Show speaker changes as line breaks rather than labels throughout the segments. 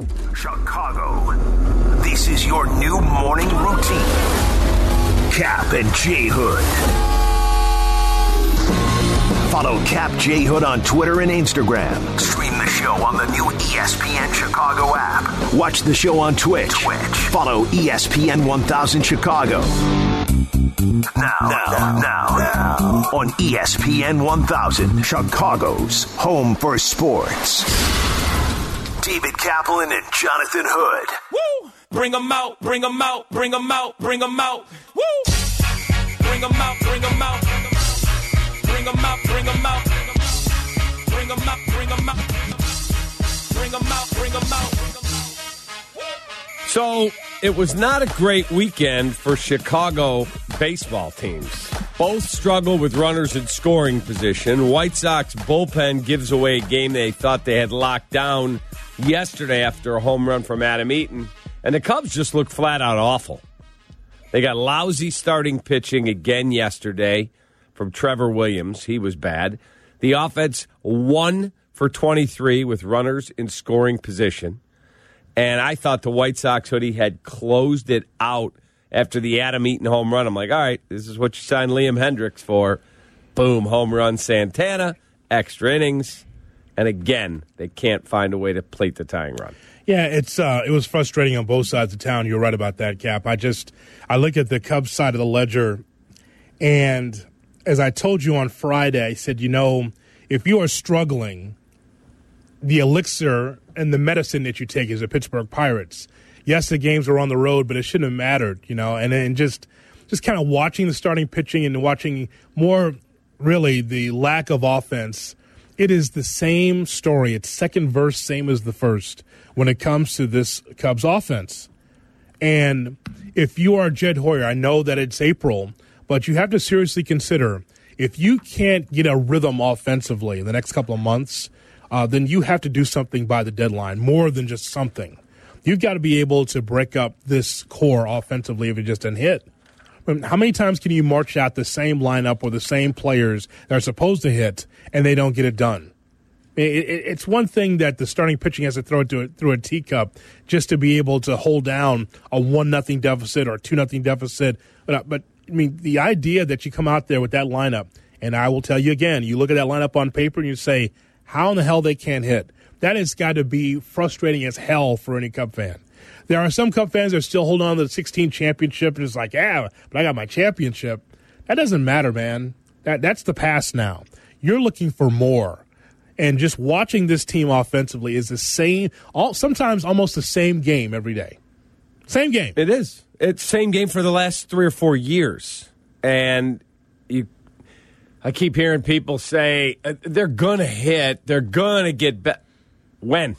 Chicago, this is your new morning routine. Cap and J Hood. Follow Cap J Hood on Twitter and Instagram. Stream the show on the new ESPN Chicago app. Watch the show on Twitch. Follow ESPN 1000 Chicago. Now, on ESPN 1000, Chicago's home for sports. David Kaplan and Jonathan Hood.
Woo! Bring them out, bring them out, bring them out, bring them out. Woo! Bring them out, bring them out. Bring them out, bring them out. Bring them out, bring them out. Bring them out, bring them out.
So, it was not a great weekend for Chicago baseball teams. Both struggle with runners in scoring position. White Sox bullpen gives away a game they thought they had locked down yesterday after a home run from Adam Eaton. And the Cubs just look flat out awful. They got lousy starting pitching again yesterday from Trevor Williams. He was bad. The offense 1 for 23 with runners in scoring position. And I thought the White Sox hoodie had closed it out after the Adam Eaton home run. I'm like, all right, this is what you signed Liam Hendricks for. Boom, home run Santana, extra innings. And again, they can't find a way to plate the tying run.
Yeah, it was frustrating on both sides of town. You're right about that, Cap. I look at the Cubs side of the ledger, and as I told you on Friday, I said, if you are struggling, the elixir and the medicine that you take is the Pittsburgh Pirates. Yes, the games were on the road, but it shouldn't have mattered, and then just kind of watching the starting pitching and watching more, really, the lack of offense. It is the same story. It's second verse, same as the first when it comes to this Cubs offense. And if you are Jed Hoyer, I know that it's April, but you have to seriously consider if you can't get a rhythm offensively in the next couple of months, then you have to do something by the deadline, more than just something. You've got to be able to break up this core offensively if it just doesn't hit. I mean, how many times can you march out the same lineup or the same players that are supposed to hit and they don't get it done? It's one thing that the starting pitching has to throw it through a teacup just to be able to hold down a 1-0 deficit or a 2-0 deficit. But I mean, the idea that you come out there with that lineup, and I will tell you again, you look at that lineup on paper and you say, how in the hell they can't hit? That has got to be frustrating as hell for any Cub fan. There are some Cub fans that are still holding on to the 16 championship and it's like, but I got my championship. That doesn't matter, man. That's the past now. You're looking for more. And just watching this team offensively is the same, sometimes almost the same game every day. Same game.
It is. It's the same game for the last 3 or 4 years. And I keep hearing people say, they're going to hit, they're going to get better. When?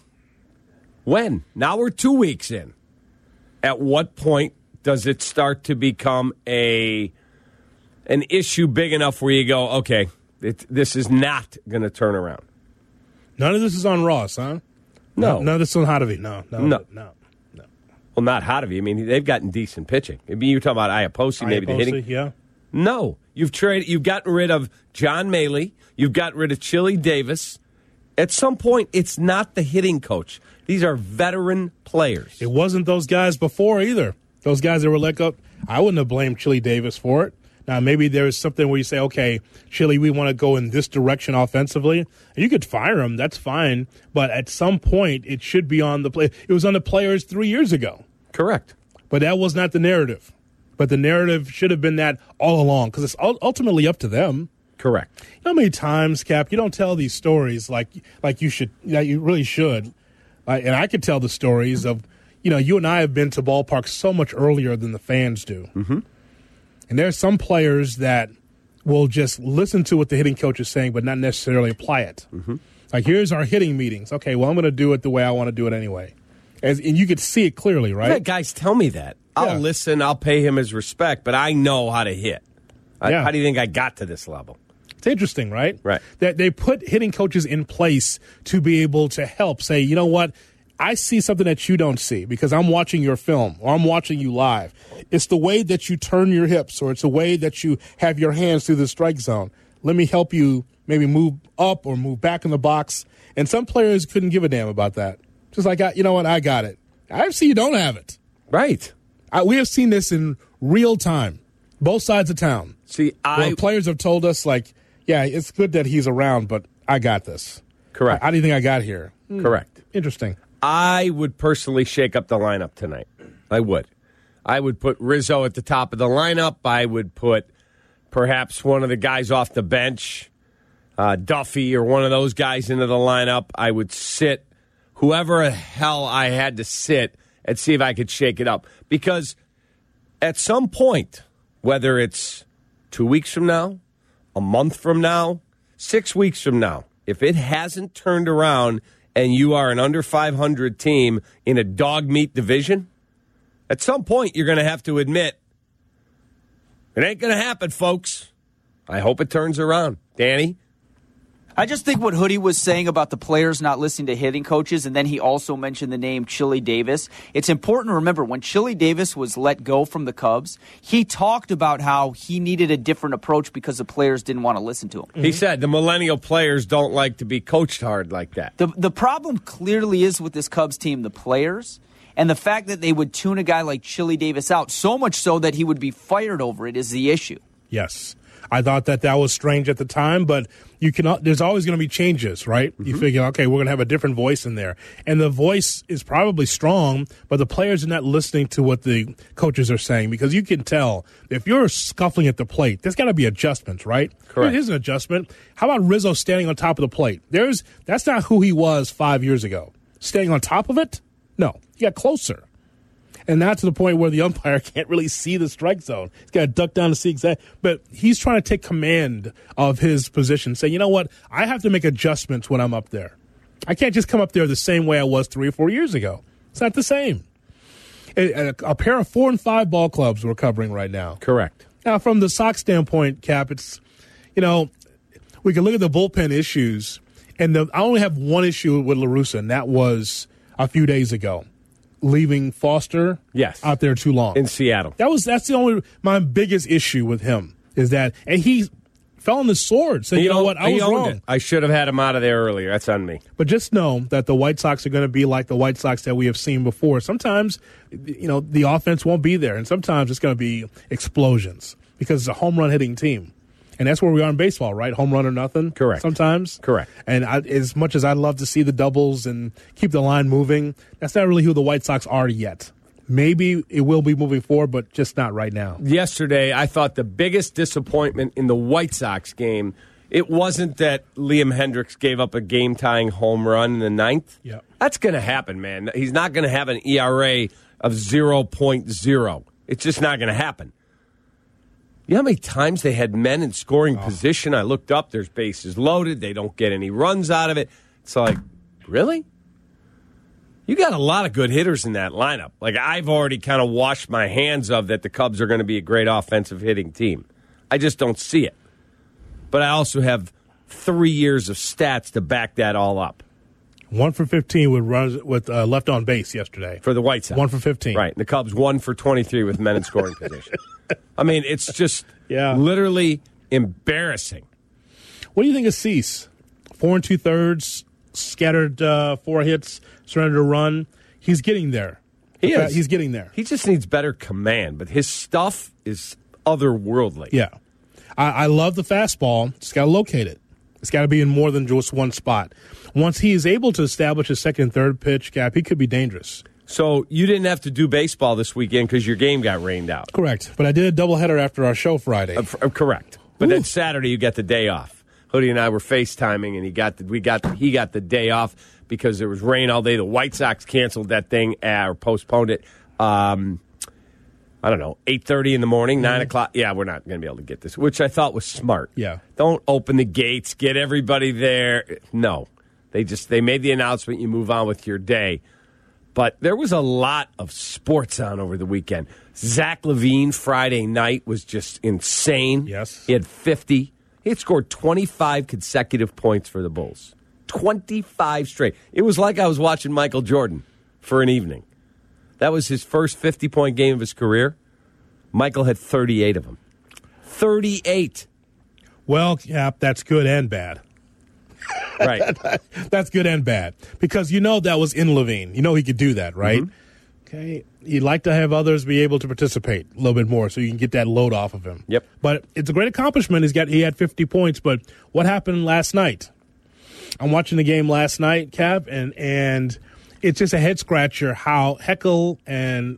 Now we're 2 weeks in. At what point does it start to become an issue big enough where you go, okay, this is not going to turn around?
None of this is on Ross, huh?
No.
None of this is on Hottovy. No.
Well, not Hottovy. I mean, they've gotten decent pitching. I mean, you're talking about Iapoce, maybe the hitting.
Yeah.
No. You've gotten rid of John Maley. You've gotten rid of Chili Davis. At some point, it's not the hitting coach. These are veteran players.
It wasn't those guys before either. Those guys that were let go. I wouldn't have blamed Chili Davis for it. Now, maybe there's something where you say, okay, Chili, we want to go in this direction offensively. You could fire him. That's fine. But at some point, it should be on the play. It was on the players 3 years ago.
Correct.
But that was not the narrative. But the narrative should have been that all along because it's ultimately up to them.
Correct.
You know how many times, Cap, you don't tell these stories like you should, that you really should. And I could tell the stories of, you and I have been to ballparks so much earlier than the fans do.
Mm-hmm.
And there's some players that will just listen to what the hitting coach is saying but not necessarily apply it.
Mm-hmm.
Like, here's our hitting meetings. Okay, well, I'm going to do it the way I want to do it anyway. And you could see it clearly, right?
I've had guys tell me that. I'll listen, I'll pay him his respect, but I know how to hit. How do you think I got to this level?
It's interesting, right?
Right.
That they put hitting coaches in place to be able to help say, you know what, I see something that you don't see because I'm watching your film or I'm watching you live. It's the way that you turn your hips or it's the way that you have your hands through the strike zone. Let me help you maybe move up or move back in the box. And some players couldn't give a damn about that. Just like, you know what, I got it. IFC, you don't have it.
Right.
We have seen this in real time, both sides of town.
See,
where players have told us, like, yeah, it's good that he's around, but I got this.
Correct.
How do you think I got here?
Correct.
Interesting.
I would personally shake up the lineup tonight. I would. I would put Rizzo at the top of the lineup. I would put perhaps one of the guys off the bench, Duffy or one of those guys into the lineup. I would sit whoever the hell I had to sit and see if I could shake it up. Because at some point, whether it's 2 weeks from now, a month from now, 6 weeks from now, if it hasn't turned around and you are an under 500 team in a dog meat division, at some point you're going to have to admit, it ain't going to happen, folks. I hope it turns around. Danny?
I just think what Hoodie was saying about the players not listening to hitting coaches, and then he also mentioned the name Chili Davis. It's important to remember when Chili Davis was let go from the Cubs, he talked about how he needed a different approach because the players didn't want to listen to him.
He said the millennial players don't like to be coached hard like that.
The problem clearly is with this Cubs team, the players, and the fact that they would tune a guy like Chili Davis out, so much so that he would be fired over it is the issue.
Yes. I thought that was strange at the time, but there's always going to be changes, right? You figure, okay, we're going to have a different voice in there. And the voice is probably strong, but the players are not listening to what the coaches are saying because you can tell if you're scuffling at the plate, there's got to be adjustments, right?
Correct.
Here's an adjustment. How about Rizzo standing on top of the plate? That's not who he was 5 years ago. Standing on top of it? No. He got closer. And not to the point where the umpire can't really see the strike zone. He's got to duck down to see exactly. But he's trying to take command of his position. Say, you know what? I have to make adjustments when I'm up there. I can't just come up there the same way I was 3 or 4 years ago. It's not the same. A pair of 4 and 5 ball clubs we're covering right now.
Correct.
Now, from the Sox standpoint, Cap, it's, we can look at the bullpen issues. And I only have one issue with La Russa, and that was a few days ago. Leaving Foster out there too long.
In Seattle.
That's my biggest issue with him is that, and he fell on the sword. Said, you know what, I was wrong.
I should have had him out of there earlier. That's on me.
But just know that the White Sox are going to be like the White Sox that we have seen before. Sometimes, the offense won't be there, and sometimes it's going to be explosions because it's a home run hitting team. And that's where we are in baseball, right? Home run or nothing.
Correct.
Sometimes.
Correct.
And as much as I'd love to see the doubles and keep the line moving, that's not really who the White Sox are yet. Maybe it will be moving forward, but just not right now.
Yesterday, I thought the biggest disappointment in the White Sox game, it wasn't that Liam Hendricks gave up a game-tying home run in the ninth.
Yeah.
That's going to happen, man. He's not going to have an ERA of 0.0. It's just not going to happen. You know how many times they had men in scoring position? I looked up, there's bases loaded. They don't get any runs out of it. It's like, really? You got a lot of good hitters in that lineup. Like, I've already kind of washed my hands of that the Cubs are going to be a great offensive hitting team. I just don't see it. But I also have 3 years of stats to back that all up.
1 for 15 with runs with left on base yesterday.
For the White Sox.
1 for 15.
Right. And the Cubs 1 for 23 with men in scoring position. I mean, it's just literally embarrassing.
What do you think of Cease? 4 2/3, scattered 4 hits, surrendered a run. He's getting there. He's getting there.
He just needs better command, but his stuff is otherworldly.
Yeah. I love the fastball. Just got to locate it. It's got to be in more than just one spot. Once he is able to establish his second and third pitch gap, he could be dangerous.
So you didn't have to do baseball this weekend because your game got rained out.
Correct. But I did a doubleheader after our show Friday.
Correct. But then Saturday you got the day off. Hoodie and I were FaceTiming, and he got the day off because there was rain all day. The White Sox canceled that thing or postponed it. I don't know, 8:30 in the morning, 9 o'clock. Yeah, we're not going to be able to get this, which I thought was smart.
Yeah.
Don't open the gates, get everybody there. No. They made the announcement, you move on with your day. But there was a lot of sports on over the weekend. Zach LaVine Friday night was just insane.
Yes.
He had 50. He had scored 25 consecutive points for the Bulls. 25 straight. It was like I was watching Michael Jordan for an evening. That was his first 50-point game of his career. Michael had 38 of them. 38.
Well, yeah, that's good and bad.
Right.
That's good and bad because that was in Levine. He could do that, right? Mm-hmm. Okay. You'd like to have others be able to participate a little bit more so you can get that load off of him.
Yep.
But it's a great accomplishment. He had 50 points. But what happened last night? I'm watching the game last night, Cap, and it's just a head scratcher how Jekyll and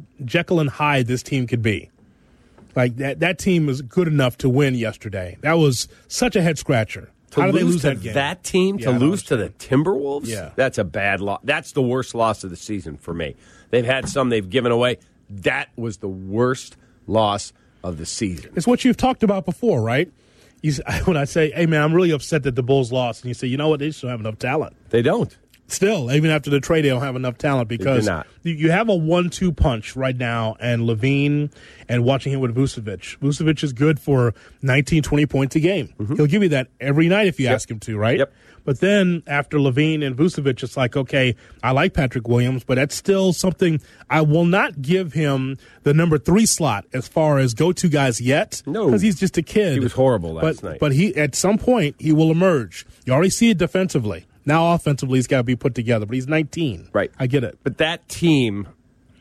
Hyde this team could be. Like that team was good enough to win yesterday. That was such a head scratcher. How did they lose that game?
That team to lose to the Timberwolves?
Yeah.
That's a bad loss. That's the worst loss of the season for me. They've had some they've given away. That was the worst loss of the season.
It's what you've talked about before, right? When I say, hey, man, I'm really upset that the Bulls lost, and you say, you know what, they just don't have enough talent.
They don't.
Still, even after the trade, they don't have enough talent because you have a 1-2 punch right now, and Levine and watching him with Vucevic. Vucevic is good for 19, 20 points a game. Mm-hmm. He'll give you that every night if you ask him to, right?
Yep.
But then after Levine and Vucevic, it's like, okay, I like Patrick Williams, but that's still something I will not give him the number 3 slot as far as go-to guys yet.
No.
Because he's just a kid.
He was horrible last night.
But he at some point, he will emerge. You already see it defensively. Now offensively, he's got to be put together, but he's 19.
Right.
I get it.
But that team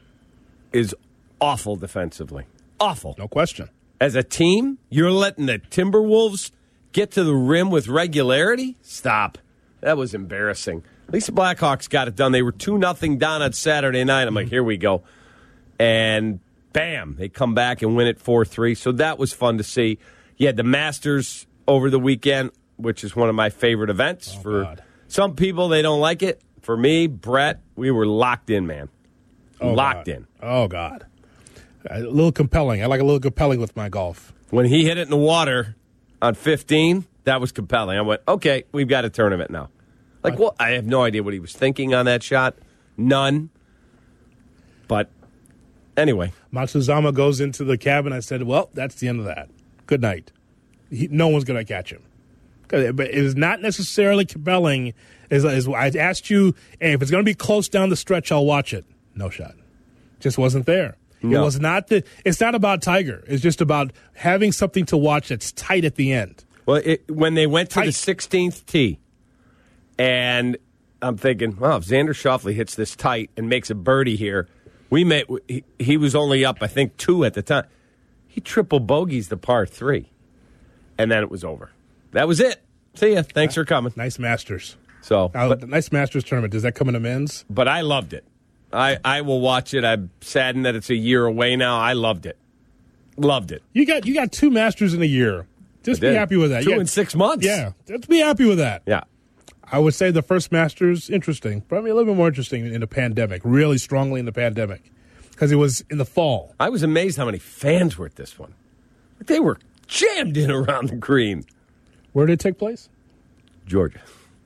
is awful defensively. Awful.
No question.
As a team, you're letting the Timberwolves get to the rim with regularity? Stop. That was embarrassing. At least the Blackhawks got it done. They were 2-0 down on Saturday night. I'm like, here we go. And bam, they come back and win it 4-3. So that was fun to see. You had the Masters over the weekend, which is one of my favorite events.
God.
Some people, they don't like it. For me, Brett, we were locked in, man. Locked in.
Oh, God. A little compelling. I like a little compelling with my golf.
When he hit it in the water on 15, that was compelling. I went, okay, we've got a tournament now. Like, well, I have no idea what he was thinking on that shot. None. But anyway.
Matsuzama goes into the cabin. I said, well, that's the end of that. Good night. No one's going to catch him. But it is not necessarily compelling. As I asked you, hey, if it's going to be close down the stretch, I'll watch it. No shot. Just wasn't there.
No.
It was not it's not about Tiger. It's just about having something to watch that's tight at the end.
Well, when they went to the 16th tee, and I'm thinking, well, if Xander Schauffele hits this tight and makes a birdie here, he was only up, I think, 2 at the time. He triple bogeys the par 3, and then it was over. That was it. See ya. Thanks for coming.
Nice Masters.
So,
nice Masters tournament. Does that come in a men's?
But I loved it. I will watch it. I'm saddened that it's a year away now. I loved it. Loved it.
You got 2 Masters in a year. Just be happy with that.
2 in 6 months.
Yeah. Just be happy with that.
Yeah.
I would say the first Masters, interesting. Probably a little bit more interesting in the pandemic. Really strongly in the pandemic. Because it was in the fall.
I was amazed how many fans were at this one. They were jammed in around the green.
Where did it take place?
Georgia.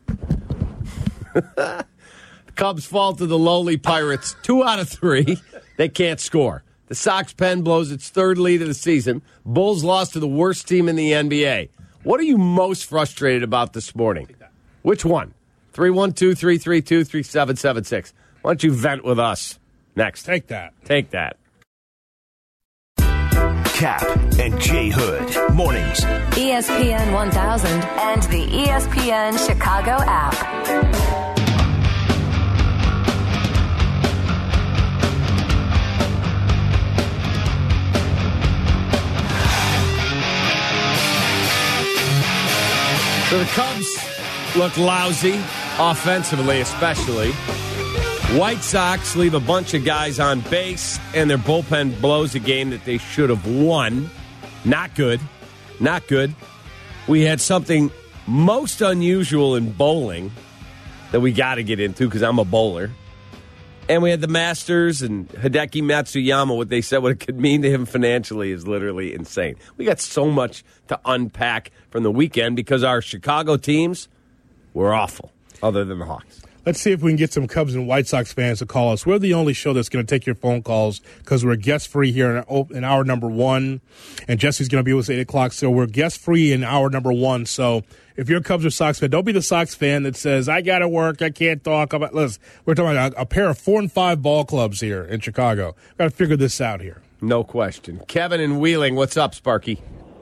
The Cubs fall to the lowly Pirates 2 out of 3. They can't score. The Sox pen blows its 3rd lead of the season. Bulls lost to the worst team in the NBA. What are you most frustrated about this morning? Which one? 312-332-3776. Why don't you vent with us? Next.
Take that.
Take that.
Cap and J Hood. Mornings.
ESPN 1000 and the ESPN Chicago app.
So the Cubs look lousy, offensively especially. White Sox leave a bunch of guys on base, and their bullpen blows a game that they should have won. Not good. Not good. We had something most unusual in bowling that we got to get into because I'm a bowler. And we had the Masters and Hideki Matsuyama. What they said, what it could mean to him financially is literally insane. We got so much to unpack from the weekend because our Chicago teams were awful, other than the Hawks.
Let's see if we can get some Cubs and White Sox fans to call us. We're the only show that's going to take your phone calls because we're guest-free here in hour number 1. And Jesse's going to be with us at 8 o'clock, so we're guest-free in hour number 1. So if you're a Cubs or Sox fan, don't be the Sox fan that says, I got to work, I can't talk. Listen, we're talking about a pair of 4 and 5 ball clubs here in Chicago. Got to figure this out here.
No question. Kevin in Wheeling, what's up, Sparky?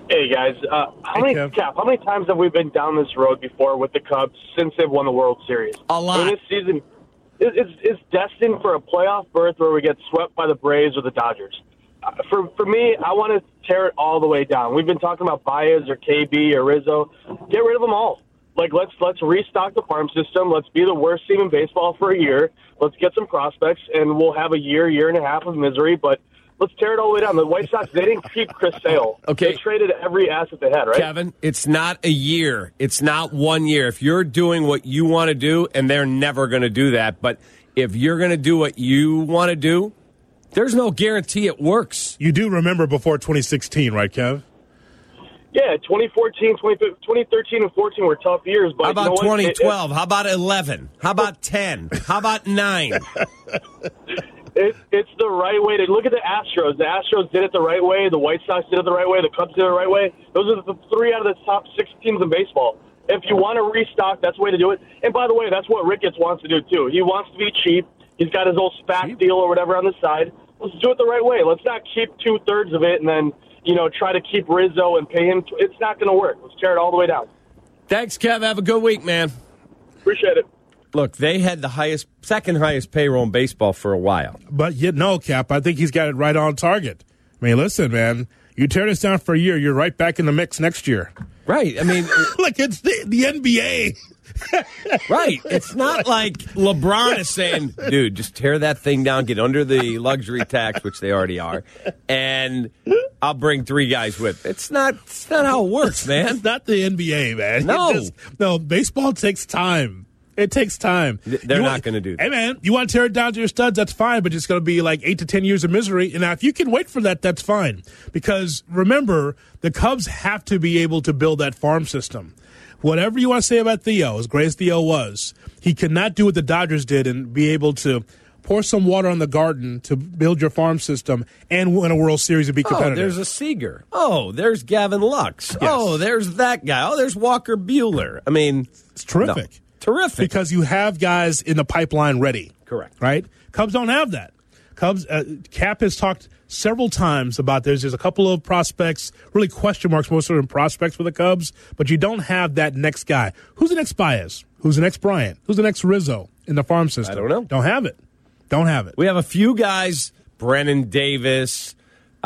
Hey, guys. How many times have we been down this road before with the Cubs since they've won the World Series?
A lot.
I mean, this season is destined for a playoff berth where we get swept by the Braves or the Dodgers. For me, I want to tear it all the way down. We've been talking about Baez or KB or Rizzo. Get rid of them all. Like, let's restock the farm system. Let's be the worst team in baseball for a year. Let's get some prospects, and we'll have a year and a half of misery, but let's tear it all the way down. The White Sox, they didn't keep Chris Sale.
Okay.
They traded every asset they had, right?
Kevin, it's not a year. It's not 1 year. If you're doing what you want to do, and they're never going to do that, but if you're going to do what you want to do, there's no guarantee it works.
You do remember before 2016, right, Kev?
Yeah, 2014, 2013, and 14 were tough years. But
how about
you know
2012? How about 11? How about 10? How about 9?
It's the right way to look at the Astros. The Astros did it the right way. The White Sox did it the right way. The Cubs did it the right way. Those are the 3 out of the top 6 teams in baseball. If you want to restock, that's the way to do it. And by the way, that's what Ricketts wants to do, too. He wants to be cheap. He's got his old SPAC deal or whatever on the side. Let's do it the right way. Let's not keep 2/3 of it and then, try to keep Rizzo and pay him. It's not going to work. Let's tear it all the way down.
Thanks, Kev. Have a good week, man.
Appreciate it.
Look, they had the second highest payroll in baseball for a while.
But no, Cap, I think he's got it right on target. I mean, listen, man, you tear this down for a year, you're right back in the mix next year.
Right. I mean,
like it's the NBA.
Right. It's not like LeBron is saying, dude, just tear that thing down, get under the luxury tax, which they already are, and I'll bring 3 guys with. It's not how it works, man.
It's not the NBA, man. No, baseball takes time. It takes time.
They're not going to do that.
Hey, man, you want to tear it down to your studs, that's fine, but it's going to be like 8 to 10 years of misery. And now, if you can wait for that, that's fine. Because remember, the Cubs have to be able to build that farm system. Whatever you want to say about Theo, as great as Theo was, he could not do what the Dodgers did and be able to pour some water on the garden to build your farm system and win a World Series and be competitive.
Oh, there's a Seager. Oh, there's Gavin Lux.
Yes.
Oh, there's that guy. Oh, there's Walker Buehler. I mean,
it's terrific.
No. Terrific.
Because you have guys in the pipeline ready.
Correct.
Right? Cubs don't have that. Cubs, Cap has talked several times about there's a couple of prospects, really question marks more so than prospects for the Cubs, but you don't have that next guy. Who's the next Baez? Who's the next Bryant? Who's the next Rizzo in the farm system?
I don't know.
Don't have it. Don't have it.
We have a few guys, Brennan Davis,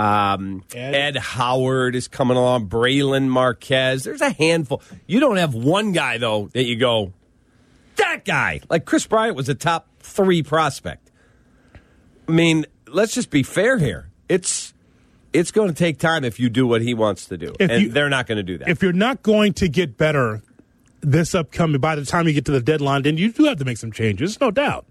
Ed Howard is coming along, Braylon Marquez. There's a handful. You don't have one guy, though, that you go, that guy. Like Chris Bryant was a top 3 prospect. I mean, let's just be fair here. It's going to take time if you do what he wants to do. They're not going to do that.
If you're not going to get better this upcoming, by the time you get to the deadline, then you do have to make some changes, no doubt.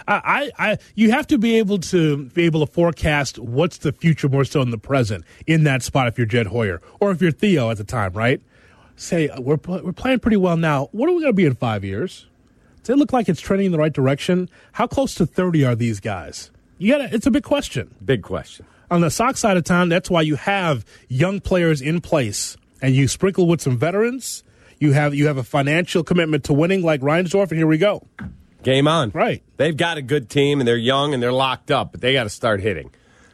You have to be able to forecast what's the future more so in the present in that spot if you're Jed Hoyer or if you're Theo at the time, right? Say, we're playing pretty well now. What are we going to be in 5 years? Does it look like it's trending in the right direction? How close to 30 are these guys? It's a big question.
Big question.
On the Sox side of town, that's why you have young players in place, and you sprinkle with some veterans. You have a financial commitment to winning like Reinsdorf, and here we go.
Game on.
Right.
They've got a good team, and they're young, and they're locked up, but they got to start hitting.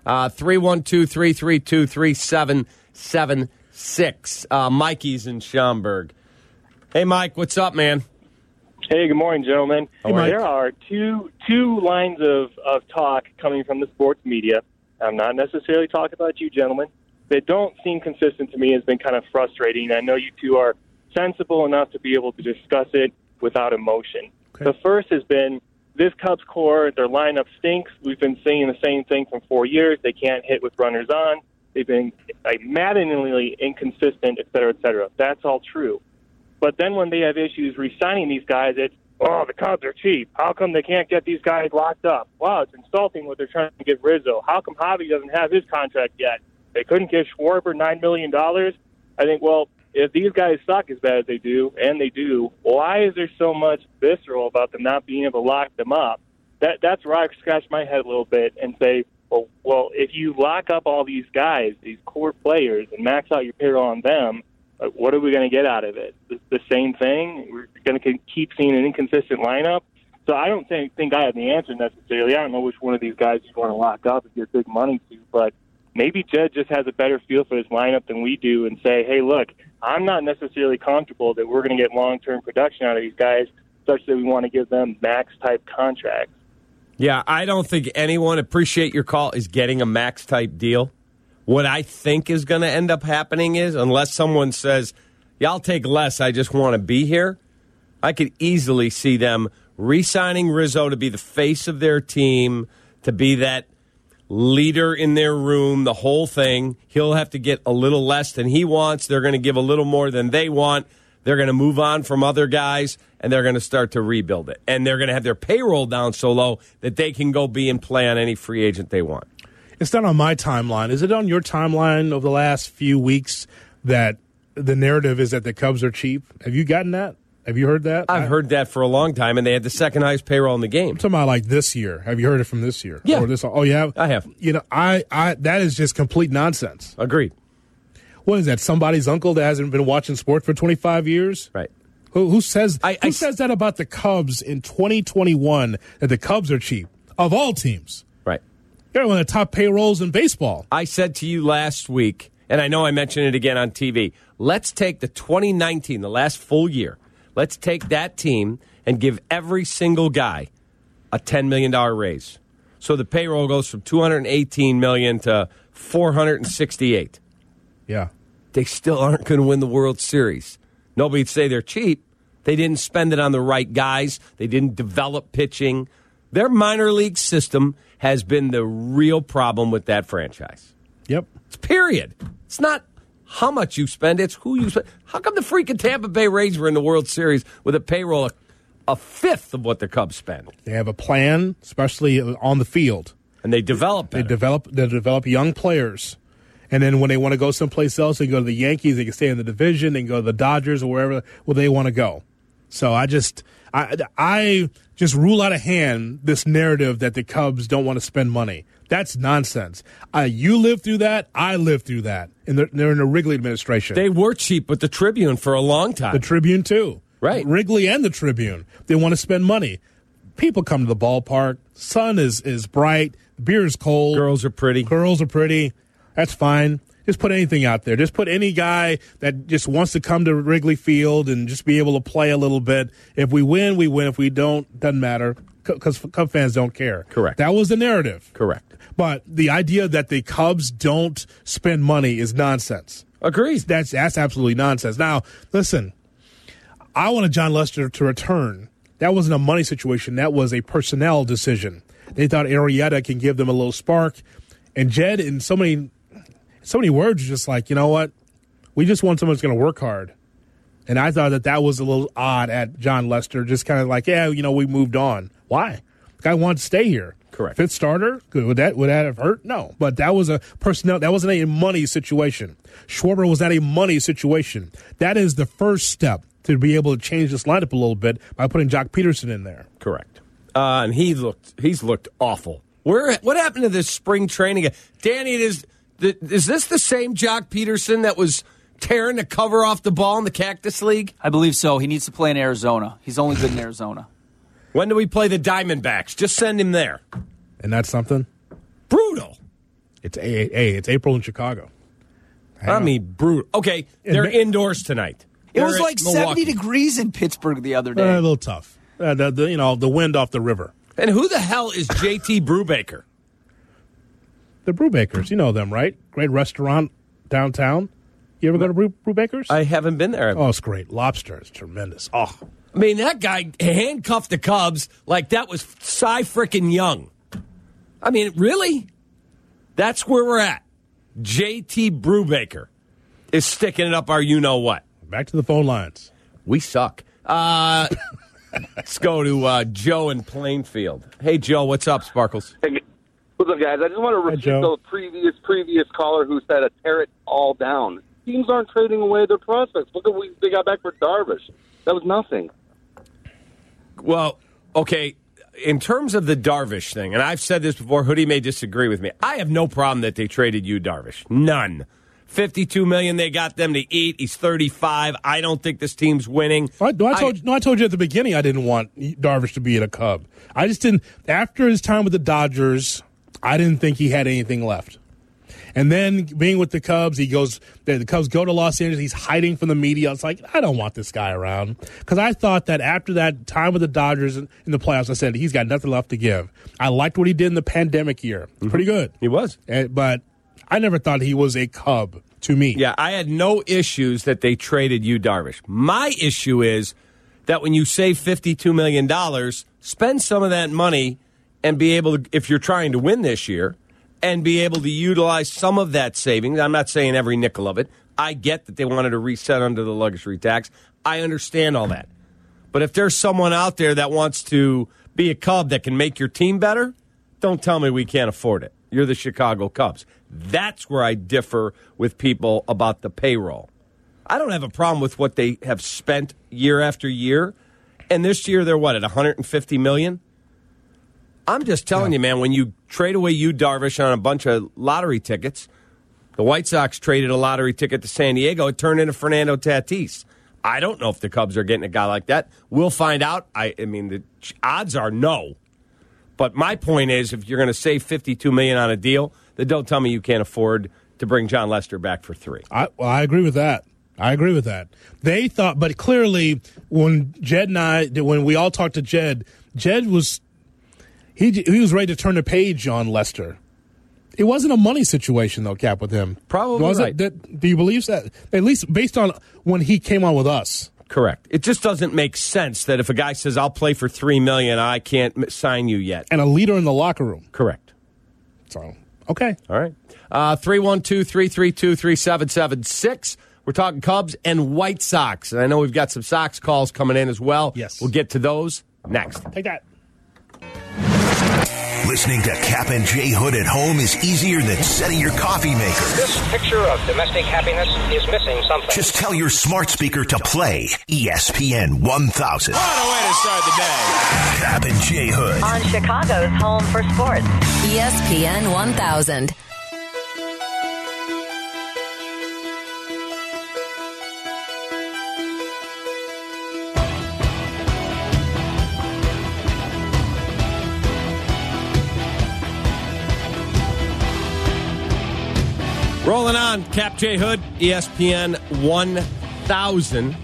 312-332-3776. Mikey's in Schaumburg. Hey, Mike, what's up, man?
Hey, good morning, gentlemen.
Hey, Mike.
There are two lines of talk coming from the sports media. I'm not necessarily talking about you, gentlemen. They don't seem consistent to me. Has been kind of frustrating. I know you two are sensible enough to be able to discuss it without emotion. Okay. The first has been this Cubs core, their lineup stinks. We've been saying the same thing for 4 years. They can't hit with runners on. They've been maddeningly inconsistent, et cetera, et cetera. That's all true. But then when they have issues re-signing these guys, it's, the Cubs are cheap. How come they can't get these guys locked up? Wow, it's insulting what they're trying to give Rizzo. How come Javi doesn't have his contract yet? They couldn't give Schwarber $9 million? I think, well, if these guys suck as bad as they do, and they do, why is there so much visceral about them not being able to lock them up? That's where I scratch my head a little bit and say, well, if you lock up all these guys, these core players, and max out your payroll on them, what are we going to get out of it? The same thing? We're going to keep seeing an inconsistent lineup? So I don't think I have the answer necessarily. I don't know which one of these guys you want to lock up and give big money to, but maybe Jed just has a better feel for this lineup than we do and say, hey, look, I'm not necessarily comfortable that we're going to get long-term production out of these guys such that we want to give them max-type contracts.
Yeah, I don't think anyone, appreciate your call, is getting a max-type deal. What I think is going to end up happening is, unless someone says, yeah, I'll take less, I just want to be here, I could easily see them re-signing Rizzo to be the face of their team, to be that leader in their room, the whole thing. He'll have to get a little less than he wants. They're going to give a little more than they want. They're going to move on from other guys, and they're going to start to rebuild it. And they're going to have their payroll down so low that they can go be and play on any free agent they want.
It's not on my timeline. Is it on your timeline over the last few weeks that the narrative is that the Cubs are cheap? Have you gotten that? Have you heard that?
I've heard that for a long time, and they had the second highest payroll in the game.
I'm talking about like this year. Have you heard it from this year?
Yeah.
Or this? Oh, yeah.
I have.
You know, I that is just complete nonsense.
Agreed.
What is that? Somebody's uncle that hasn't been watching sports for 25 years?
Right.
Who says says that about the Cubs in 2021, that the Cubs are cheap? Of all teams.
Right.
They're one of the top payrolls in baseball.
I said to you last week, and I know I mentioned it again on TV, let's take the 2019, the last full year, let's take that team and give every single guy a $10 million raise. So the payroll goes from $218 million to $468.
Yeah.
They still aren't going to win the World Series. Nobody'd say they're cheap. They didn't spend it on the right guys. They didn't develop pitching. Their minor league system has been the real problem with that franchise.
Yep.
It's period. It's not how much you spend, it's who you spend. How come the freaking Tampa Bay Rays were in the World Series with a payroll a fifth of what the Cubs spend?
They have a plan, especially on the field.
And they develop
better. They develop young players. And then when they want to go someplace else, they go to the Yankees, they can stay in the division, they can go to the Dodgers or wherever they want to go. So I just rule out of hand this narrative that the Cubs don't want to spend money. That's nonsense. You lived through that. I lived through that. And they're in the Wrigley administration.
They were cheap with the Tribune for a long time.
The Tribune, too.
Right.
Wrigley and the Tribune. They want to spend money. People come to the ballpark. Sun is bright. Beer is cold.
Girls are pretty.
That's fine. Just put anything out there. Just put any guy that just wants to come to Wrigley Field and just be able to play a little bit. If we win, we win. If we don't, doesn't matter because Cub fans don't care.
Correct.
That was the narrative.
Correct.
But the idea that the Cubs don't spend money is nonsense.
Agreed.
That's absolutely nonsense. Now, listen, I wanted John Lester to return. That wasn't a money situation. That was a personnel decision. They thought Arrieta can give them a little spark. And Jed, in so many words, just like, you know what? We just want someone who's going to work hard. And I thought that was a little odd at John Lester, just kind of like, yeah, we moved on. Why? The guy wanted to stay here.
Correct.
Fifth starter, would that have hurt? No. But that was a personnel. That wasn't a money situation. Schwarber was not a money situation. That is the first step to be able to change this lineup a little bit by putting Jock Peterson in there.
Correct. And he's looked awful. What happened to this spring training? Danny, is this the same Jock Peterson that was tearing the cover off the ball in the Cactus League?
I believe so. He needs to play in Arizona. He's only good in Arizona.
When do we play the Diamondbacks? Just send him there.
And that's something?
Brutal.
It's April in Chicago.
I mean, brutal. Okay, they're indoors tonight.
It was like 70 degrees in Pittsburgh the other day.
A little tough. The wind off the river.
And who the hell is J.T. Brubaker?
The Brubakers. You know them, right? Great restaurant downtown. You ever go to Brubaker's?
I haven't been there.
Oh, it's great. Lobster is tremendous. Oh,
I mean, that guy handcuffed the Cubs like that was Cy frickin' Young. I mean, really? That's where we're at. J.T. Brubaker is sticking it up our you-know-what.
Back to the phone lines.
We suck. Let's go to Joe in Plainfield. Hey, Joe, what's up, Sparkles?
Hey, what's up, guys? I just want to refute the previous caller who said tear it all down. Teams aren't trading away their prospects. Look at what they got back for Darvish. That was nothing.
Well, okay, in terms of the Darvish thing, and I've said this before, Hoodie may disagree with me. I have no problem that they traded you, Darvish. None. $52 million they got them to eat. He's 35. I don't think this team's winning.
I told you at the beginning I didn't want Darvish to be in a Cub. I just didn't. After his time with the Dodgers, I didn't think he had anything left. And then being with the Cubs, the Cubs go to Los Angeles. He's hiding from the media. It's like, I don't want this guy around. Because I thought that after that time with the Dodgers in the playoffs, I said, he's got nothing left to give. I liked what he did in the pandemic year. Pretty good.
He was.
But I never thought he was a Cub to me.
Yeah, I had no issues that they traded Yu Darvish. My issue is that when you save $52 million, spend some of that money and be able to, if you're trying to win this year, and be able to utilize some of that savings. I'm not saying every nickel of it. I get that they wanted to reset under the luxury tax. I understand all that. But if there's someone out there that wants to be a Cub that can make your team better, don't tell me we can't afford it. You're the Chicago Cubs. That's where I differ with people about the payroll. I don't have a problem with what they have spent year after year. And this year they're what, at $150 million? I'm just telling you, man, when you trade away Yu Darvish on a bunch of lottery tickets, the White Sox traded a lottery ticket to San Diego. It turned into Fernando Tatis. I don't know if the Cubs are getting a guy like that. We'll find out. I mean, the odds are no. But my point is, if you're going to save $52 million on a deal, then don't tell me you can't afford to bring John Lester back for $3.
I agree with that. They thought, but clearly, when Jed and I, when we all talked to Jed was he was ready to turn the page on Lester. It wasn't a money situation, though, Cap, with him.
Probably
was
right.
Do you believe that? At least based on when he came on with us.
Correct. It just doesn't make sense that if a guy says, I'll play for $3 million, I can't sign you yet.
And a leader in the locker room.
Correct.
So, okay.
All right. 312-332-3776. We're talking Cubs and White Sox. And I know we've got some Sox calls coming in as well.
Yes.
We'll get to those next.
Take that.
Listening to Cap and J Hood at home is easier than setting your coffee maker.
This picture of domestic happiness is missing something.
Just tell your smart speaker to play ESPN 1000.
What a way to start the day.
Cap and J Hood.
On Chicago's home for sports, ESPN 1000.
Rolling on, Cap J Hood, ESPN 1000.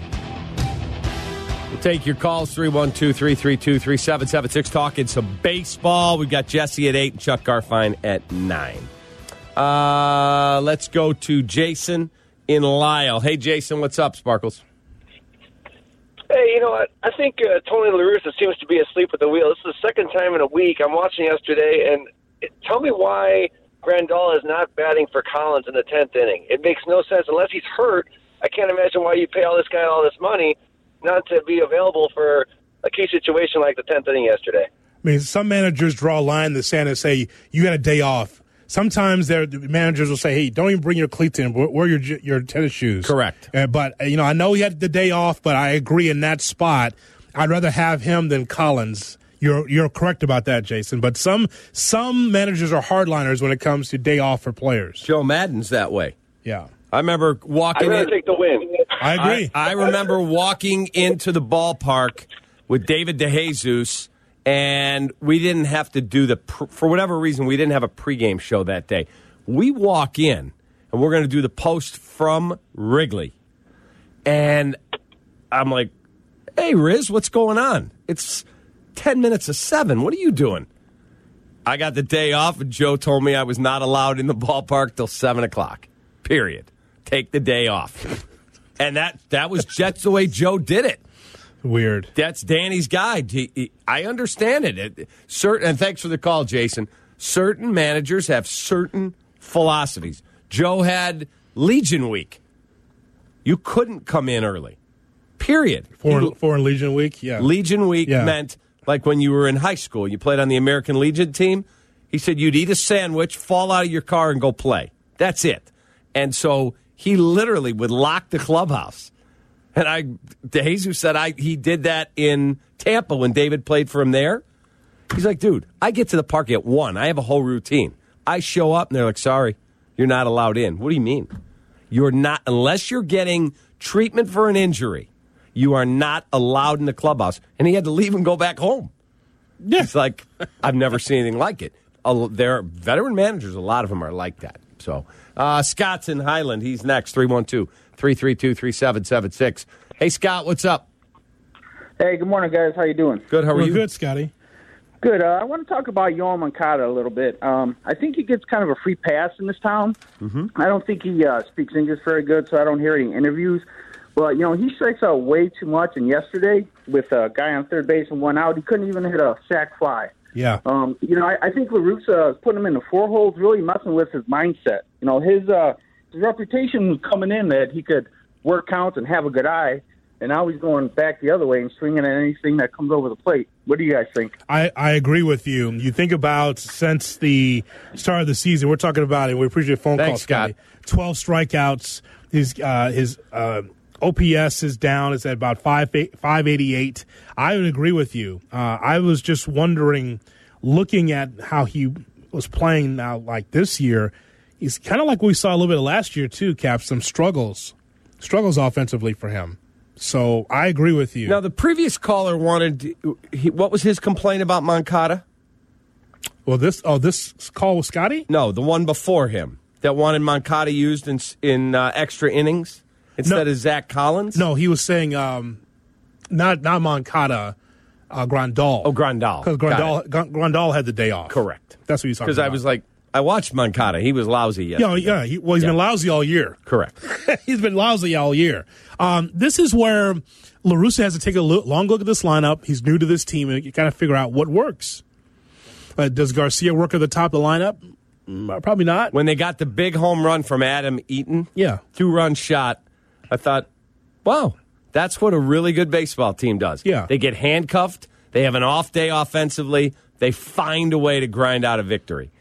We'll take your calls, 312-332-3776. Talking some baseball. We've got Jesse at 8 and Chuck Garfine at 9. Let's go to Jason in Lisle. Hey, Jason, what's up, Sparkles?
Hey, you know what? I think Tony La Russa seems to be asleep at the wheel. This is the second time in a week. I'm watching yesterday, and tell me why Grandal is not batting for Collins in the 10th inning. It makes no sense. Unless he's hurt, I can't imagine why you pay all this guy all this money not to be available for a key situation like the 10th inning yesterday.
I mean, some managers draw a line in the sand and say, you got a day off. Sometimes the managers will say, hey, don't even bring your cleats in. Wear your tennis shoes.
Correct.
But, I know he had the day off, but I agree in that spot. I'd rather have him than Collins. You're correct about that, Jason. But some managers are hardliners when it comes to day off for players.
Joe Madden's that way.
Yeah.
I remember walking in.
I'd rather take the win.
I agree.
I remember walking into the ballpark with David DeJesus, and we didn't have to do for whatever reason, we didn't have a pregame show that day. We walk in, and we're going to do the post from Wrigley. And I'm like, hey, Riz, what's going on? It's 10 minutes of 7. What are you doing? I got the day off, and Joe told me I was not allowed in the ballpark till 7 o'clock. Period. Take the day off. And that was just the way Joe did it.
Weird.
That's Danny's guide. I understand it. And thanks for the call, Jason. Certain managers have certain philosophies. Joe had Legion Week. You couldn't come in early. Period.
Foreign Legion Week? Yeah.
Legion Week meant like when you were in high school, you played on the American Legion team. He said you'd eat a sandwich, fall out of your car, and go play. That's it. And so he literally would lock the clubhouse. And DeJesus said he did that in Tampa when David played for him there. He's like, dude, I get to the park at 1. I have a whole routine. I show up, and they're like, sorry, you're not allowed in. What do you mean? You're not, unless you're getting treatment for an injury, you are not allowed in the clubhouse. And he had to leave and go back home. Yeah. It's like, I've never seen anything like it. There are veteran managers, a lot of them are like that. So Scott's in Highland. He's next, 312-332-3776. Hey, Scott, what's up?
Hey, good morning, guys. How you doing?
Good. How are you?
Good, Scotty.
Good. I want to talk about Yoel Moncada a little bit. I think he gets kind of a free pass in this town.
Mm-hmm.
I don't think he speaks English very good, so I don't hear any interviews. But, he strikes out way too much. And yesterday, with a guy on third base and one out, he couldn't even hit a sac fly.
Yeah.
I think La Russa putting him in the four holes, really messing with his mindset. His reputation was coming in that he could work counts and have a good eye. And now he's going back the other way and swinging at anything that comes over the plate. What do you guys think?
I agree with you. You think about since the start of the season, we're talking about it. We appreciate phone calls, Scott. 12 strikeouts. His OPS is down. It's at about 588. I would agree with you. I was just wondering, looking at how he was playing now, like this year, he's kind of like we saw a little bit of last year too, Cap, some struggles offensively for him. So I agree with you.
Now, the previous caller wanted, what was his complaint about Moncada?
Well, this call was Scotty?
No, the one before him that wanted Moncada used in extra innings instead of Zach Collins?
No, he was saying not Moncada, Grandal.
Oh, Grandal.
Because Grandal had the day off.
Correct.
That's what he's talking about.
Because I was like, I watched Moncada. He was lousy yesterday.
Yeah. He's been lousy all year.
Correct.
He's been lousy all year. This is where La Russa has to take a long look at this lineup. He's new to this team, and you kind of figure out what works. Does Garcia work at the top of the lineup? Probably not.
When they got the big home run from Adam Eaton, 2-run shot, I thought, wow, that's what a really good baseball team does.
Yeah.
They get handcuffed. They have an off day offensively. They find a way to grind out a victory.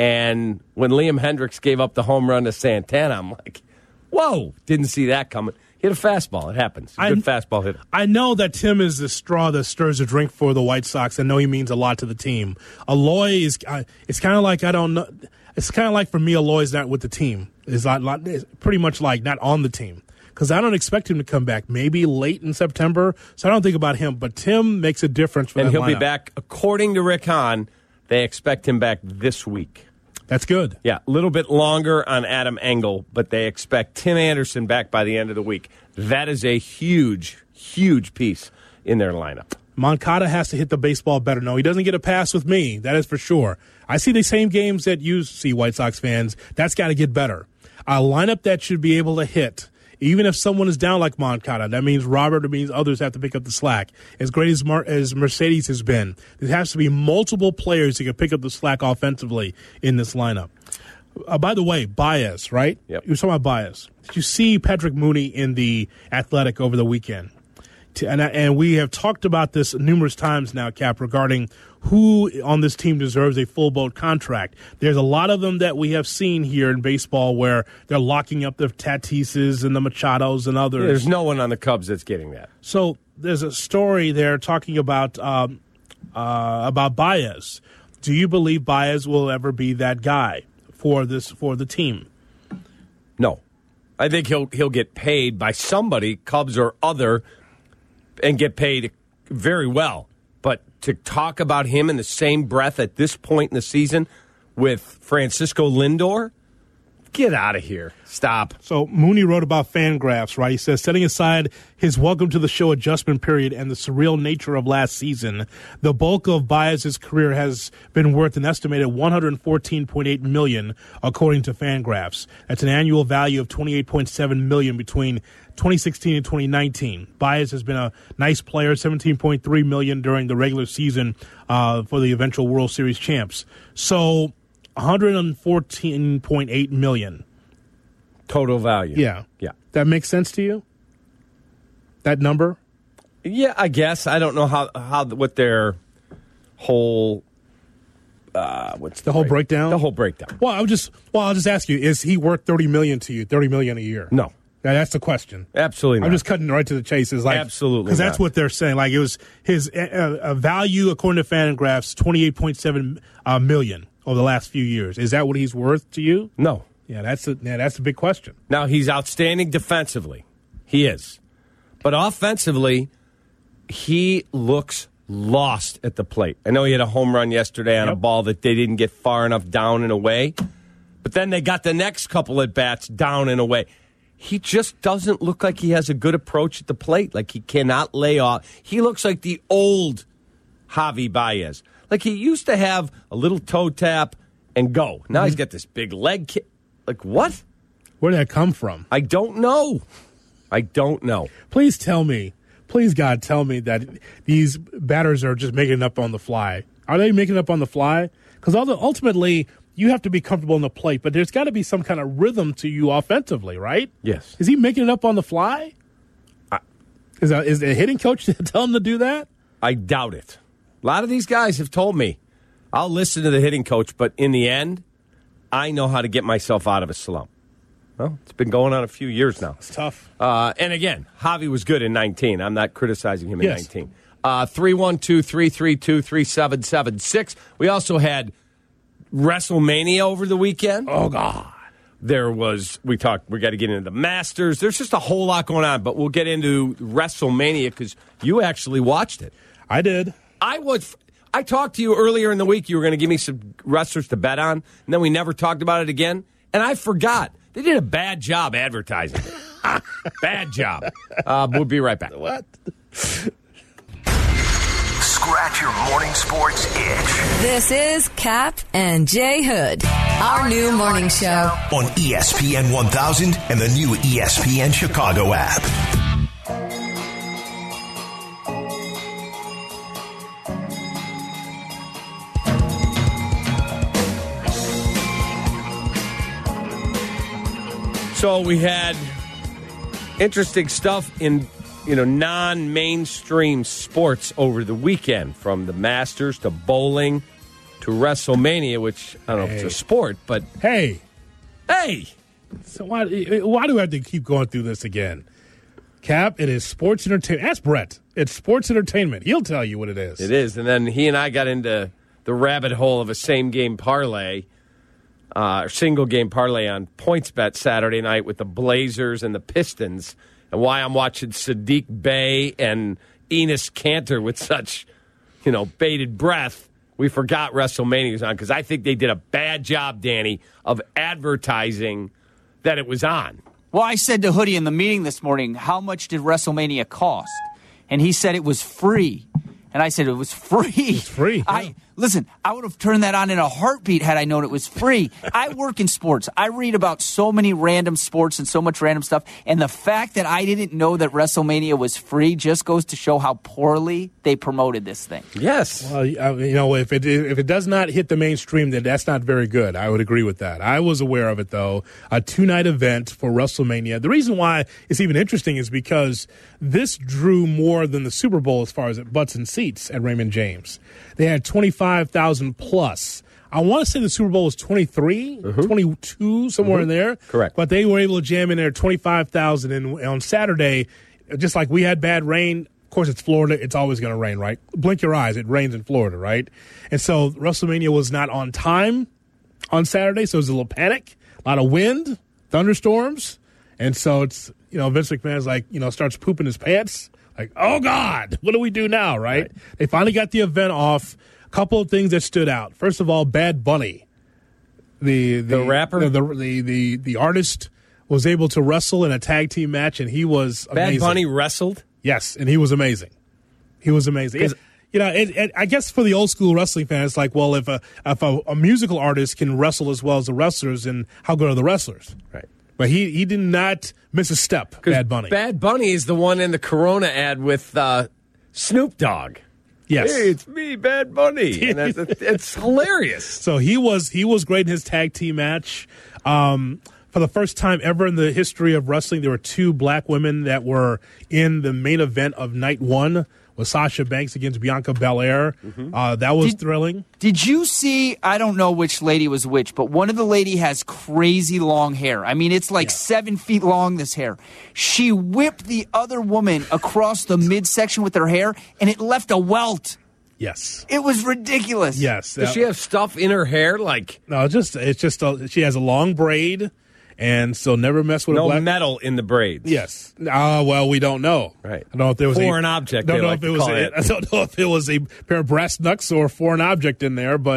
And when Liam Hendricks gave up the home run to Santana, I'm like, whoa, didn't see that coming. Hit a fastball. It happens. Good fastball hitter.
I know that Tim is the straw that stirs the drink for the White Sox. I know he means a lot to the team. Eloy is it's kind of like, I don't know. It's kind of like for me, Eloy is not with the team. It's pretty much like not on the team. Because I don't expect him to come back maybe late in September. So I don't think about him. But Tim makes a difference for that lineup.
And he'll be back, according to Rick Hahn, they expect him back this week.
That's good.
Yeah, a little bit longer on Adam Engel, but they expect Tim Anderson back by the end of the week. That is a huge, huge piece in their lineup.
Moncada has to hit the baseball better. No, he doesn't get a pass with me. That is for sure. I see the same games that you see, White Sox fans. That's got to get better. A lineup that should be able to hit, even if someone is down like Moncada, that means Robert, it means others have to pick up the slack. As great as Mercedes has been, there has to be multiple players who can pick up the slack offensively in this lineup. By the way, Baez, right?
Yep.
You were talking about Baez. Did you see Patrick Mooney in the Athletic over the weekend? And we have talked about this numerous times now, Cap, regarding who on this team deserves a full boat contract. There's a lot of them that we have seen here in baseball where they're locking up the Tatises and the Machados and others.
There's no one on the Cubs that's getting that.
So there's a story there talking about Baez. Do you believe Baez will ever be that guy for the team?
No. I think he'll get paid by somebody, Cubs or other, and get paid very well. But to talk about him in the same breath at this point in the season with Francisco Lindor, get out of here. Stop.
So Mooney wrote about Fangraphs, right? He says, setting aside his welcome to the show adjustment period and the surreal nature of last season, the bulk of Baez's career has been worth an estimated $114.8 million, according to Fangraphs. That's an annual value of $28.7 million between 2016 and 2019. Baez has been a nice player, $17.3 million during the regular season for the eventual World Series champs. So $114.8 million.
Total value.
Yeah. That makes sense to you? That number?
Yeah, I guess. I don't know what their whole what's the
whole breakdown?
The whole breakdown.
Well, I'll just ask you: is he worth $30 million to you? $30 million a year?
No.
Now, that's the question.
Absolutely not.
I'm just cutting right to the chase. It's like,
absolutely,
because that's what they're saying. Like, it was his value, according to Fangraphs, $28.7 million over the last few years. Is that what he's worth to you?
No.
Yeah, that's a big question.
Now, he's outstanding defensively. He is. But offensively, he looks lost at the plate. I know he had a home run yesterday on a ball that they didn't get far enough down and away. But then they got the next couple at bats down and away. He just doesn't look like he has a good approach at the plate. Like he cannot lay off. He looks like the old Javi Baez. Like he used to have a little toe tap and go. Now he's got this big leg kick. Like what?
Where did that come from?
I don't know.
Please tell me. Please, God, tell me that these batters are just making it up on the fly. Are they making it up on the fly? Because ultimately, you have to be comfortable in the plate, but there's got to be some kind of rhythm to you offensively, right?
Yes.
Is he making it up on the fly? Is the hitting coach telling him to do that?
I doubt it. A lot of these guys have told me, I'll listen to the hitting coach, but in the end, I know how to get myself out of a slump. Well, it's been going on a few years now.
It's tough.
And again, Javi was good in 19. I'm not criticizing him in 19. 312-332-3776. We also had WrestleMania over the weekend.
Oh, God.
We got to get into the Masters. There's just a whole lot going on, but we'll get into WrestleMania because you actually watched it.
I did.
I talked to you earlier in the week. You were going to give me some wrestlers to bet on, and then we never talked about it again, and I forgot. They did a bad job advertising it. Bad job. We'll be right back.
What?
Scratch your morning sports itch.
This is Cap and Jay Hood, our new morning show
On ESPN 1000 and the new ESPN Chicago app.
So we had interesting stuff in non-mainstream sports over the weekend, from the Masters to bowling to WrestleMania, which I don't know if it's a sport, but
hey.
So
why do I have to keep going through this again? Cap, it is sports entertainment. Ask Brett. It's sports entertainment. He'll tell you what it is.
It is, and then he and I got into the rabbit hole of a same-game parlay. Single game parlay on PointsBet Saturday night with the Blazers and the Pistons, and why I'm watching Sadiq Bey and Enes Kanter with such, bated breath. We forgot WrestleMania was on because I think they did a bad job, Danny, of advertising that it was on.
Well, I said to Hoodie in the meeting this morning, how much did WrestleMania cost? And he said it was free. And I said it was free.
It's free. Yeah.
Listen, I would have turned that on in a heartbeat had I known it was free. I work in sports. I read about so many random sports and so much random stuff. And the fact that I didn't know that WrestleMania was free just goes to show how poorly they promoted this thing.
Yes.
Well, if it does not hit the mainstream, then that's not very good. I would agree with that. I was aware of it, though. A 2-night event for WrestleMania. The reason why it's even interesting is because this drew more than the Super Bowl as far as butts and seats at Raymond James. They had 25,000 plus. I want to say the Super Bowl was 23, 22, somewhere in there.
Correct.
But they were able to jam in there 25,000. And on Saturday, just like we had bad rain, of course it's Florida, it's always going to rain, right? Blink your eyes, it rains in Florida, right? And so WrestleMania was not on time on Saturday, so it was a little panic, a lot of wind, thunderstorms. And so it's, Vince McMahon's like, starts pooping his pants. Like, oh, God, what do we do now, right? They finally got the event off. A couple of things that stood out. First of all, Bad Bunny, the
rapper,
the artist, was able to wrestle in a tag team match, and he was amazing.
Bad Bunny wrestled?
Yes, and he was amazing. He was amazing. I guess for the old school wrestling fan, it's like, well, if a musical artist can wrestle as well as the wrestlers, then how good are the wrestlers?
Right.
But he did not miss a step, Bad Bunny.
Bad Bunny is the one in the Corona ad with Snoop Dogg.
Yes.
Hey, it's me, Bad Bunny. And it's hilarious.
So he was great in his tag team match. For the first time ever in the history of wrestling, there were 2 black women that were in the main event of night 1. With Sasha Banks against Bianca Belair. That was thrilling.
Did you see, I don't know which lady was which, but one of the lady has crazy long hair. I mean, it's like 7 feet long, this hair. She whipped the other woman across the midsection with her hair, and it left a welt.
Yes.
It was ridiculous.
Yes.
Does she have stuff in her hair?
No, it's just she has a long braid. And so never mess with a black...
No metal in the braids.
Yes. Well, we don't know.
Right.
I don't know if there was
foreign object.
I don't know if it was a pair of brass knucks or a foreign object in there, but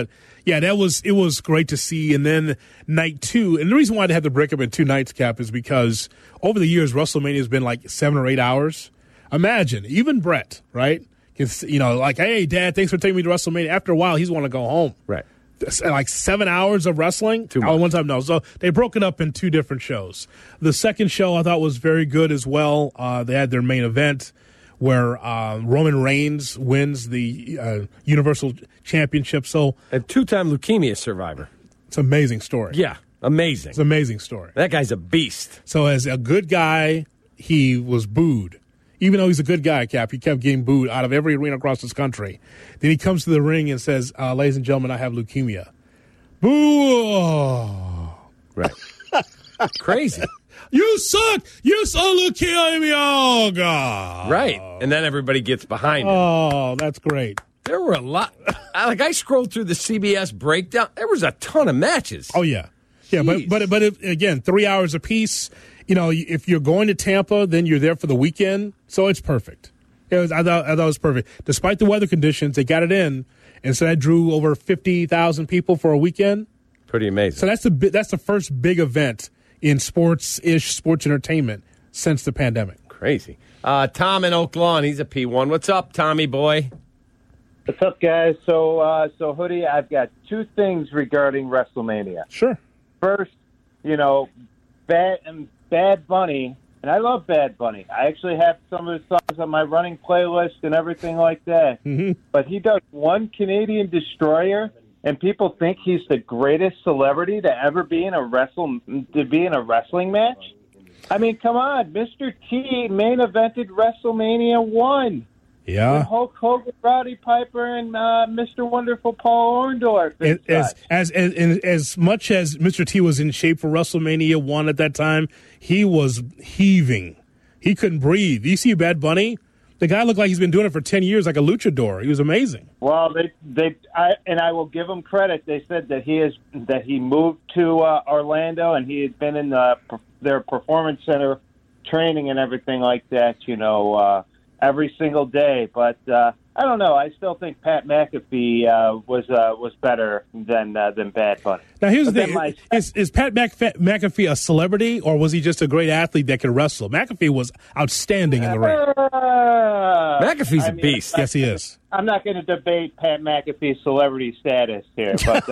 Yeah, it was great to see. And then night 2, and the reason why they had to break up in 2 nights, Cap, is because over the years, WrestleMania has been like 7 or 8 hours. Imagine, even Brett, right? Like, hey, Dad, thanks for taking me to WrestleMania. After a while, he's want to go home.
Right.
Like 7 hours of wrestling?
Too much.
One time, no. So they broke it up in 2 different shows. The second show I thought was very good as well. They had their main event where Roman Reigns wins the Universal Championship. So
a 2-time leukemia survivor.
It's an amazing story.
Yeah, amazing.
It's an amazing story.
That guy's a beast.
So as a good guy, he was booed. Even though he's a good guy, Cap, he kept getting booed out of every arena across this country. Then he comes to the ring and says, ladies and gentlemen, I have leukemia. Boo!
Right. Crazy.
You suck! You saw leukemia! Oh, God.
Right. And then everybody gets behind him.
Oh, that's great.
There were a lot. I scrolled through the CBS breakdown. There was a ton of matches.
Oh, yeah. Yeah, but again, 3 hours apiece. If you're going to Tampa, then you're there for the weekend. So it's perfect. I thought it was perfect. Despite the weather conditions, they got it in. And so that drew over 50,000 people for a weekend.
Pretty amazing.
So that's the first big event in sports entertainment since the pandemic.
Crazy. Tom in Oak Lawn, he's a P1. What's up, Tommy boy?
What's up, guys? So Hoodie, I've got 2 things regarding WrestleMania.
Sure.
First, Bad Bunny, and I love Bad Bunny. I actually have some of his songs on my running playlist and everything like that.
Mm-hmm.
But he does One Canadian Destroyer, and people think he's the greatest celebrity to ever be in a wrestling match. I mean, come on, Mr. T main evented WrestleMania 1.
Yeah.
With Hulk Hogan, Roddy Piper, and Mr. Wonderful Paul Orndorff.
As much as Mr. T was in shape for WrestleMania 1 at that time, he was heaving. He couldn't breathe. You see Bad Bunny? The guy looked like he's been doing it for 10 years, like a luchador. He was amazing.
Well, I will give him credit. They said that he moved to Orlando and he had been in their performance center training and everything like that. Every single day, but I don't know. I still think Pat McAfee was better than Bad Bunny.
Now here's the thing: is Pat McAfee a celebrity, or was he just a great athlete that could wrestle? McAfee was outstanding in the ring.
McAfee's a beast.
Yes, he is.
I'm not going to debate Pat McAfee's celebrity status here, but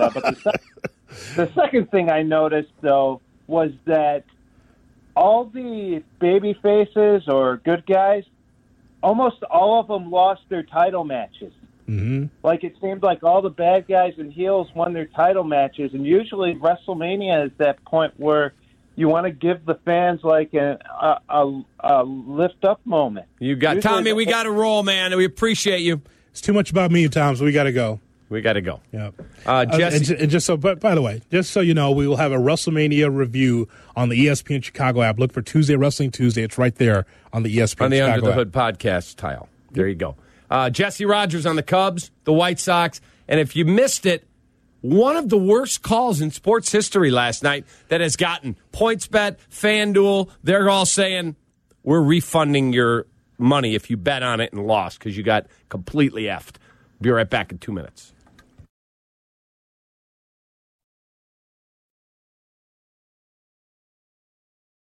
the second thing I noticed though was that all the baby faces or good guys, almost all of them lost their title matches.
Mm-hmm.
Like, it seemed like all the bad guys and heels won their title matches, and usually WrestleMania is that point where you want to give the fans like a lift-up moment.
You got usually, Tommy, we got to roll, man. We appreciate you.
It's too much about me, Tom, so we got to go.
We got to go.
Yeah.
Jesse.
And just so, but by the way, just so you know, we will have a WrestleMania review on the ESPN Chicago app. Look for Tuesday Wrestling Tuesday. It's right there on the ESPN
on the
Chicago
Under the
app.
Hood podcast tile. There you go. Jesse Rogers on the Cubs, the White Sox, and if you missed it, one of the worst calls in sports history last night that has gotten PointsBet, FanDuel. They're all saying we're refunding your money if you bet on it and lost because you got completely effed. Be right back in 2 minutes.